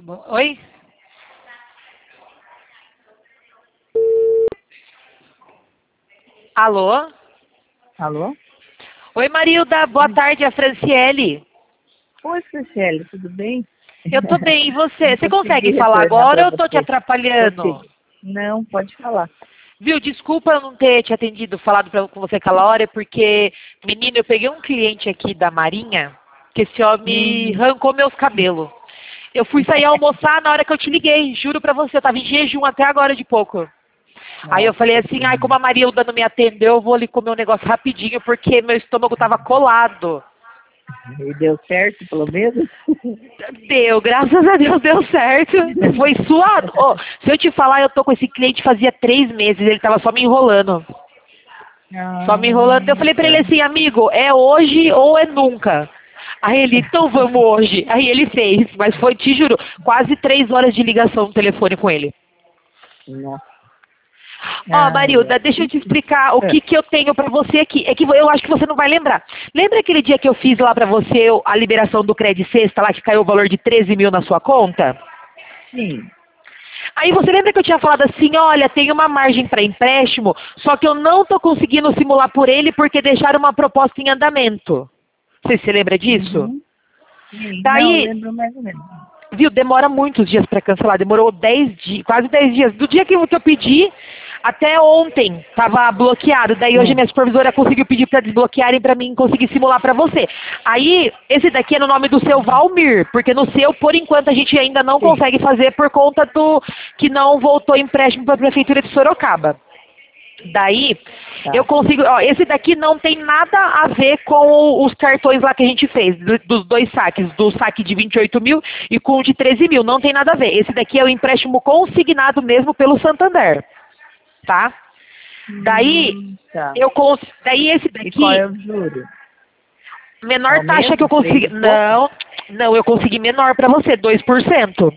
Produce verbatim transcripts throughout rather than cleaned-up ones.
Oi? Alô? Alô? Oi, Marilda. Boa tarde, é a Franciele. Oi, Franciele, tudo bem? Eu tô bem, e você? Não Você consegui consegue falar retornar agora para ou eu tô te você. atrapalhando? Consegui. Não, pode falar. Viu, desculpa eu não ter te atendido, falado pra, com você aquela hora, porque, menino, eu peguei um cliente aqui da Marinha, que esse homem Hum. arrancou meus cabelos. Eu fui sair almoçar na hora que eu te liguei, juro pra você, eu tava em jejum até agora de pouco. Aí eu Nossa, falei assim, que ai, como ruim. a Marilda não me atendeu, eu vou ali comer um negócio rapidinho, porque meu estômago tava colado. E deu certo, pelo menos? Deu, graças a Deus deu certo. Foi suado. Ô, se eu te falar, eu tô com esse cliente fazia três meses, ele tava só me enrolando. Só me enrolando. Eu Ah, falei pra ele tá. assim, amigo, é hoje ou é nunca. Aí ele, então vamos hoje. Aí ele fez, mas foi, te juro, quase três horas de ligação no telefone com ele. Nossa. Ó, Ai, Marilda, ai. deixa eu te explicar o Ah, que, que eu tenho pra você aqui. É que eu acho que você não vai lembrar. Lembra aquele dia que eu fiz lá pra você a liberação do Credit Sexta, lá que caiu o valor de treze mil na sua conta? sim, Aí você lembra que eu tinha falado assim, olha, tem uma margem para empréstimo, só que eu não estou conseguindo simular por ele porque deixaram uma proposta em andamento. Você se lembra disso? uhum, sim. Não, Daí, lembro mais ou menos. viu, demora muitos dias para cancelar, demorou dez dias, quase dez dias. Do dia que eu, que eu pedi, até ontem estava bloqueado. Daí hoje Hum, minha supervisora conseguiu pedir para desbloquearem para mim conseguir simular para você. Aí, esse daqui é no nome do seu Valmir, porque no seu, por enquanto, a gente ainda não sim, consegue fazer por conta do que não voltou empréstimo para a Prefeitura de Sorocaba. Daí, eu tá. consigo. Ó, esse daqui não tem nada a ver com o- os cartões lá que a gente fez, do- dos dois saques, do saque de vinte e oito mil e com o de treze mil. Não tem nada a ver. Esse daqui é o empréstimo consignado mesmo pelo Santander, tá? Daí, Hum, tá. eu cons... Daí esse E qual daqui, é o juro? É menor o taxa que eu mesmo? Três consegui. e pouco? Não, não, eu consegui menor para você, dois por cento.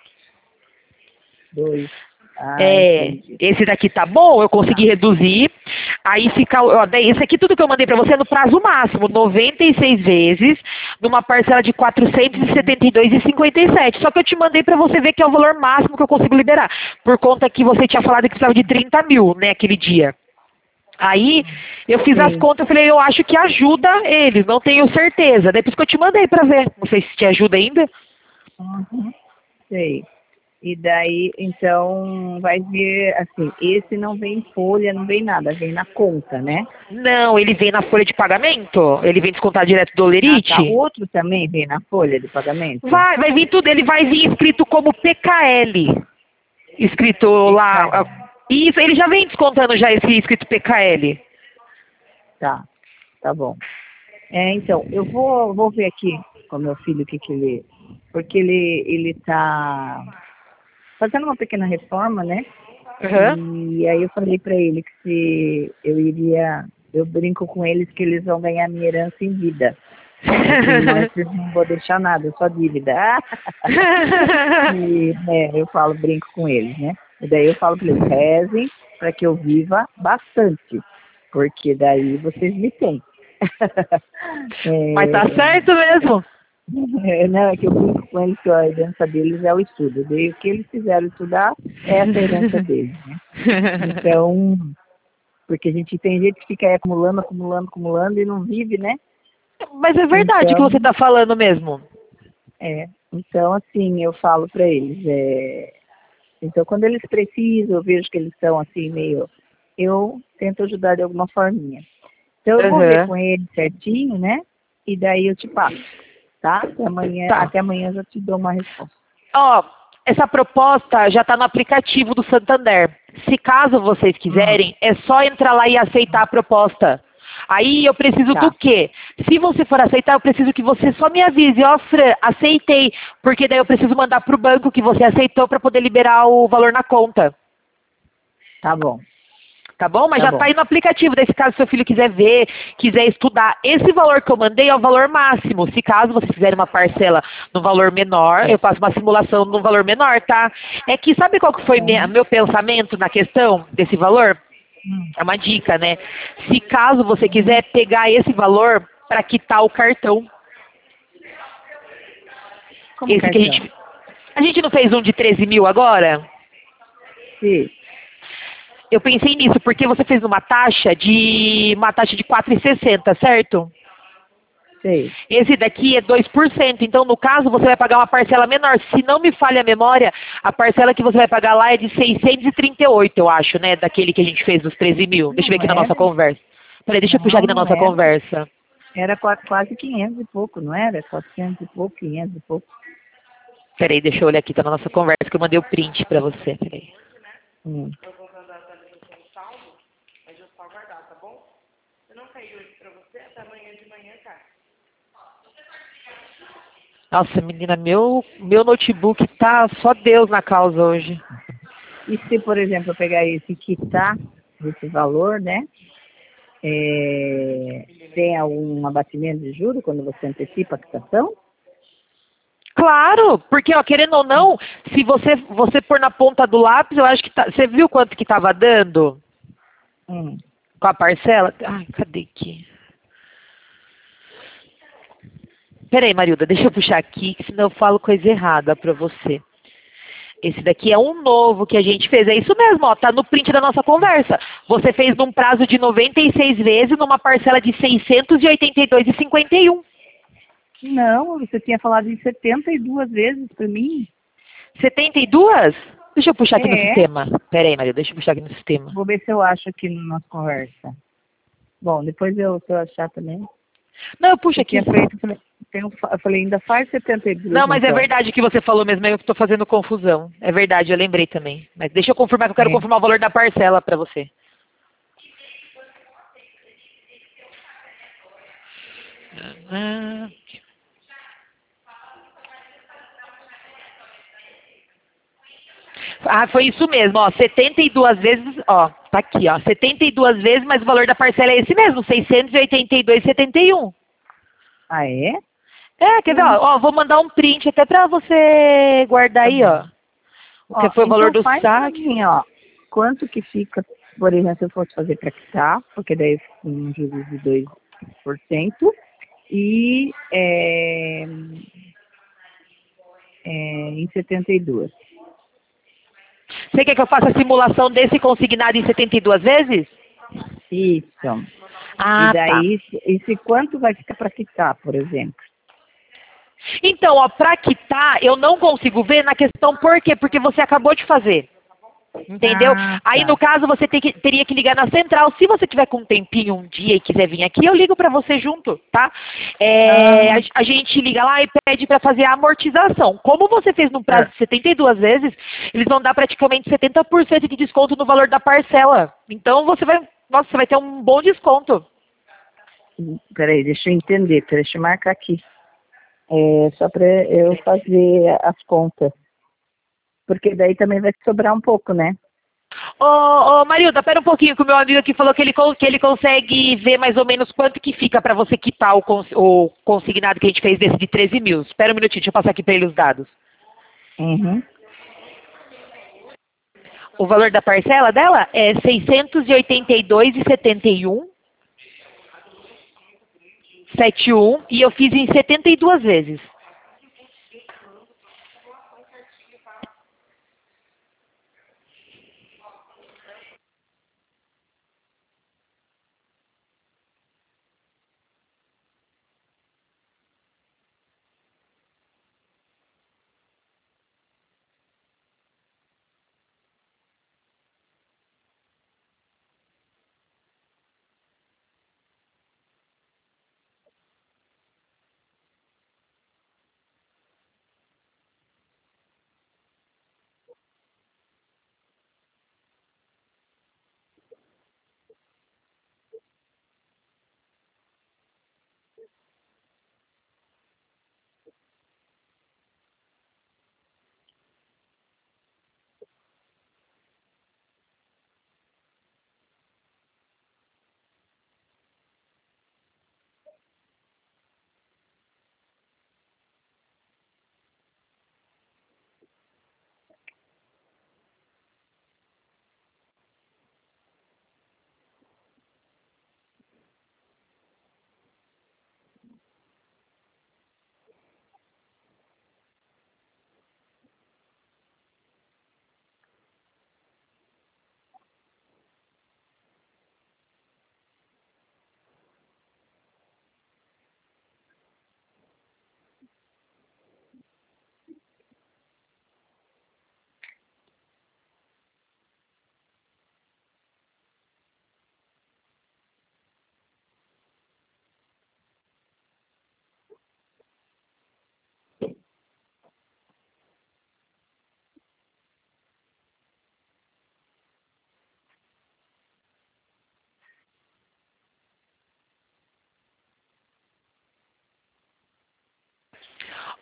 Dois. Ah, É, entendi. esse daqui tá bom, eu consegui Tá. reduzir. Aí fica, ó, daí esse aqui tudo que eu mandei pra você é no prazo máximo, noventa e seis vezes, numa parcela de quatrocentos e Uhum. setenta e dois e cinquenta e sete. Só que eu te mandei pra você ver que é o valor máximo que eu consigo liberar, por conta que você tinha falado que precisava de trinta mil, né, aquele dia. Aí eu fiz as Sim. contas, eu falei, eu acho que ajuda eles, não tenho certeza. Daí por isso que eu te mandei pra ver. Não sei se te ajuda ainda. Uhum. Sei. E daí, então, vai vir, assim, esse não vem em folha, não vem nada, vem na conta, né? Não, ele vem na folha de pagamento, ele vem descontar direto do Ah, tá. O Olerite. outro também vem na folha de pagamento? Vai, vai vir tudo, ele vai vir escrito como P K L. Escrito lá. ah, P K L. Isso, ele já vem descontando já esse escrito P K L. Tá, tá bom. É, então, eu vou, vou ver aqui com meu filho o que que ele... Porque ele, ele tá fazendo uma pequena reforma, né? Aham. E aí eu falei pra ele que se eu iria... Eu brinco com eles que eles vão ganhar minha herança em vida. Entre nós, eu não vou deixar nada, só dívida. E, né, eu falo, brinco com eles, né? E daí eu falo para eles, rezem para que eu viva bastante, porque daí vocês me têm. Mas tá É, certo mesmo. é, não, é que eu brinco com eles que a herança deles é o estudo. Daí o que eles fizeram estudar, essa é a herança deles, né? Então, porque a gente tem gente que fica aí acumulando, acumulando, acumulando e não vive, né? Mas é verdade o que Então, você tá falando mesmo. é, então assim, eu falo para eles, é, então quando eles precisam, eu vejo que eles estão assim meio, eu tento ajudar de alguma forminha. Então eu vou ver Aham. com eles certinho, né? E daí eu te passo, tá? Até amanhã, Tá. até amanhã eu já te dou uma resposta. Ó, essa proposta já tá no aplicativo do Santander. Se caso vocês Hum, quiserem, é só entrar lá e aceitar a proposta. Aí eu preciso do tá, quê? Se você for aceitar, eu preciso que você só me avise, ó, Fran, aceitei, porque daí eu preciso mandar pro banco que você aceitou para poder liberar o valor na conta. tá bom, Tá bom? Mas tá já tá bom. aí no aplicativo, daí se caso seu filho quiser ver, quiser estudar. Esse valor que eu mandei é o valor máximo. Se caso vocês fizerem uma parcela no valor menor, eu faço uma simulação no valor menor, tá? É que sabe qual que foi minha- Uhum. meu pensamento na questão desse valor? Hum, É uma dica, né? Se caso você uhum. quiser pegar esse valor para quitar o cartão, Como esse que a cartão? gente A gente não fez um de treze mil agora? Sim, Eu pensei nisso, porque você fez uma taxa de uma taxa de quatro e sessenta, certo? sei. Esse daqui é dois por cento, então no caso você vai pagar uma parcela menor. Se não me falha a memória, a parcela que você vai pagar lá é de seiscentos e trinta e oito, eu acho, né? Daquele que a gente fez dos treze mil. Deixa eu ver Não aqui na nossa era? conversa. Peraí, deixa eu puxar Não, aqui na não nossa era. conversa. Era qua- quase quinhentos e pouco, não era? Quatrocentos e pouco, quinhentos e pouco. Peraí, deixa eu olhar aqui, tá na nossa conversa, que eu mandei o print pra você. Peraí. Hum. Nossa, menina, meu, meu notebook tá só Deus na causa hoje. E se, por exemplo, eu pegar esse e quitar esse valor, né? É, tem algum abatimento de juros quando você antecipa a quitação? Claro, porque, ó, querendo ou não, se você, você pôr na ponta do lápis, eu acho que tá, você viu quanto que tava dando Hum. com a parcela? Ai, cadê aqui? Peraí, Marilda, deixa eu puxar aqui, que senão eu falo coisa errada pra você. Esse daqui é um novo que a gente fez. É isso mesmo, ó, tá no print da nossa conversa. Você fez num prazo de noventa e seis vezes, numa parcela de seiscentos e oitenta e dois reais e cinquenta e um. Não, você tinha falado em setenta e duas vezes para mim. setenta e dois? Deixa eu puxar aqui no É, sistema. Peraí, Marilda, deixa eu puxar aqui no sistema. vou ver se eu acho aqui na nossa conversa. Bom, depois eu, se eu achar também. Não, eu puxo Você aqui. tinha feito, eu falei, tem um fa- eu falei, ainda faz setenta e dois Não, mas é então. verdade que você falou mesmo, eu que estou fazendo confusão. É verdade, eu lembrei também. Mas deixa eu confirmar que eu quero É. confirmar o valor da parcela para você. Ah, Ah, foi isso mesmo, ó, setenta e duas vezes, ó, tá aqui, ó, setenta e duas vezes, mas o valor da parcela é esse mesmo, seiscentos e oitenta e dois reais e setenta e um. Ah, é? É, quer ver, Hum, ó, ó, vou mandar um print até pra você guardar tá aí, bom. ó, o que Ó, foi o valor então do faz para saque. mim, ó. Quanto que fica, por exemplo, se eu fosse fazer para quitar, porque daí um juros de dois por cento e é, é, em setenta e dois. Você quer que eu faça a simulação desse consignado em setenta e duas vezes? Isso. E Ah, tá. daí, esse quanto vai ficar para quitar, por exemplo? Então, ó, para quitar, eu não consigo ver na questão por quê? Porque você acabou de fazer. Entendeu? Ah, Aí, no tá. caso, você tem que- teria que ligar na central. Se você tiver com um tempinho um dia e quiser vir aqui, eu ligo para você junto, tá? É, a, Ah, a gente liga lá e pede para fazer a amortização. Como você fez num prazo tá. de setenta e duas vezes, eles vão dar praticamente setenta por cento de desconto no valor da parcela. Então, você vai, nossa, você vai ter um bom desconto. Peraí, deixa eu entender, deixa eu marcar aqui. É, só para eu fazer as contas. Porque daí também vai sobrar um pouco, né? Ô, ô Marilda, pera um pouquinho que o meu amigo aqui falou que ele, con- que ele consegue ver mais ou menos quanto que fica para você quitar o, cons- o consignado que a gente fez desse de treze mil. Espera um minutinho, deixa eu passar aqui para ele os dados. Uhum. O valor da parcela dela é seiscentos e oitenta e dois reais e setenta e um, setenta e um, e eu fiz em setenta e duas vezes.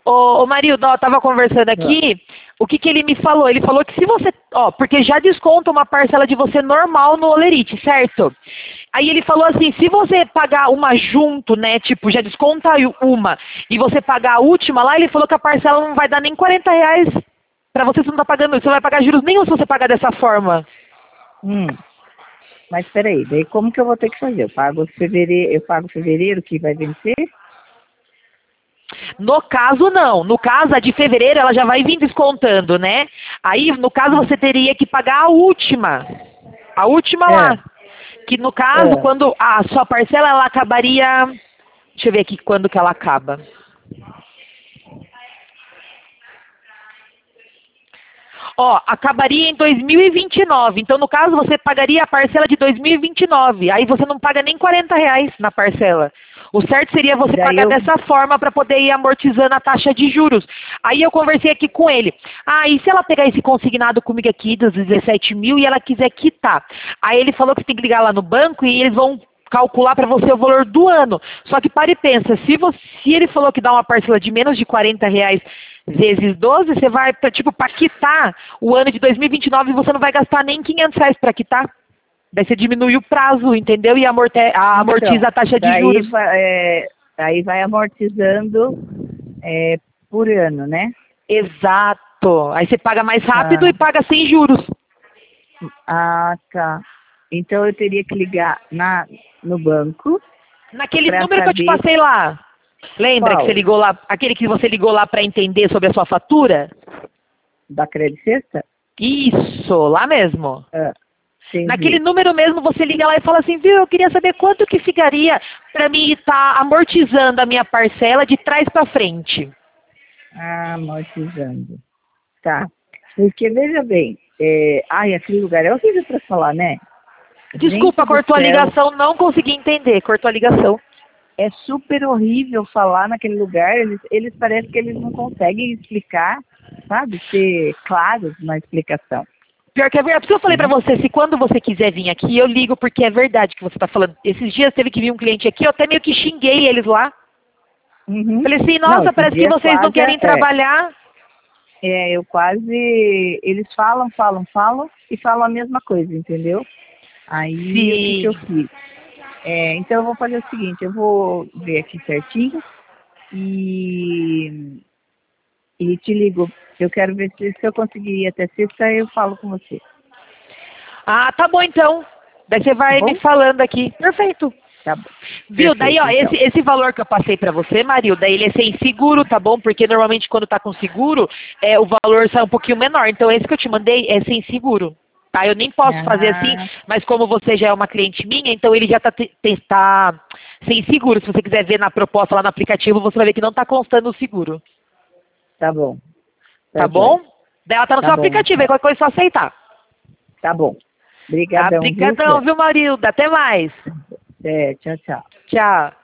Ô, ô Marilda, ó, tava conversando aqui, o que que ele me falou? Ele falou que se você, ó, porque já desconta uma parcela de você normal no Olerite, certo? Aí ele falou assim, se você pagar uma junto, né, tipo, já desconta uma, e você pagar a última lá, ele falou que a parcela não vai dar nem quarenta reais pra você, você não tá pagando, você não vai pagar juros nenhum se você pagar dessa forma. Hum. Mas peraí, daí como que eu vou ter que fazer? Eu pago fevereiro, eu pago fevereiro que vai vencer? No caso, não. No caso, a de fevereiro, ela já vai vir descontando, né? Aí, no caso, você teria que pagar a última. A última É. lá. Que, no caso, É. quando a sua parcela, ela acabaria... Deixa eu ver aqui quando que ela acaba. Ó, acabaria em dois mil e vinte e nove. Então, no caso, você pagaria a parcela de dois mil e vinte e nove. Aí você não paga nem quarenta reais na parcela. O certo seria você Daí pagar eu- dessa forma para poder ir amortizando a taxa de juros. Aí eu conversei aqui com ele. Ah, e se ela pegar esse consignado comigo aqui dos dezessete mil e ela quiser quitar? Aí ele falou que você tem que ligar lá no banco e eles vão calcular para você o valor do ano. Só que pare e pensa, se, você, se ele falou que dá uma parcela de menos de quarenta reais vezes doze, você vai, pra, tipo, para quitar o ano de dois mil e vinte e nove, você não vai gastar nem quinhentos reais para quitar. Daí você diminui o prazo, entendeu? E amorte, a, amortiza Então, a taxa de daí juros. vai, é, aí vai amortizando é, por ano, né? Exato. Aí você paga mais rápido Ah. e paga sem juros. Ah, tá. Então eu teria que ligar na, no banco. Naquele Pra número que eu te saber- passei lá. Lembra Qual? que você ligou lá, aquele que você ligou lá para entender sobre a sua fatura? Da Crédito Sexta? Isso, lá mesmo. Ah, entendi. Naquele número mesmo, você liga lá e fala assim, viu, eu queria saber quanto que ficaria para mim estar amortizando a minha parcela de trás para frente. Ah, amortizando. Tá. Porque, veja bem, é... ai, aquele lugar é horrível para falar, né? Desculpa, Gente do cortou a céu, ligação, não consegui entender, cortou a ligação. É super horrível falar naquele lugar. Eles, eles parecem que eles não conseguem explicar, sabe? Ser claros na explicação. Pior que é verdade. Por isso eu falei pra você, se quando você quiser vir aqui, eu ligo porque é verdade que você tá falando. Esses dias teve que vir um cliente aqui, eu até meio que xinguei eles lá. Uhum. Falei assim, nossa, Não, parece que esse dia vocês não quase querem é- trabalhar. É, eu quase. Eles falam, falam, falam e falam a mesma coisa, entendeu? Aí o que, que eu Sim. fiz? É, então eu vou fazer o seguinte, eu vou ver aqui certinho e, e te ligo. Eu quero ver se, se eu conseguir ir até sexta, eu falo com você. Ah, tá bom então. Daí você vai Tá bom? me falando aqui. Perfeito. Tá bom. Viu? Daí, ó, Perfeito, então. esse, esse valor que eu passei pra você, Marilda, ele é sem seguro, tá bom? Porque normalmente quando tá com seguro, é, o valor sai um pouquinho menor. Então esse que eu te mandei é sem seguro. Tá? Eu nem posso fazer assim, Ah, mas como você já é uma cliente minha, então ele já tá, te- te- tá sem seguro. Se você quiser ver na proposta lá no aplicativo, você vai ver que não tá constando o seguro. tá bom. Tá bom? joia. Daí ela tá no Tá seu bom, aplicativo, aí então. qualquer coisa é só aceitar. Tá bom. Tá? Obrigadão, viu, Obrigadão, Fran? viu, Marilda? Até mais. É, tchau, tchau. Tchau.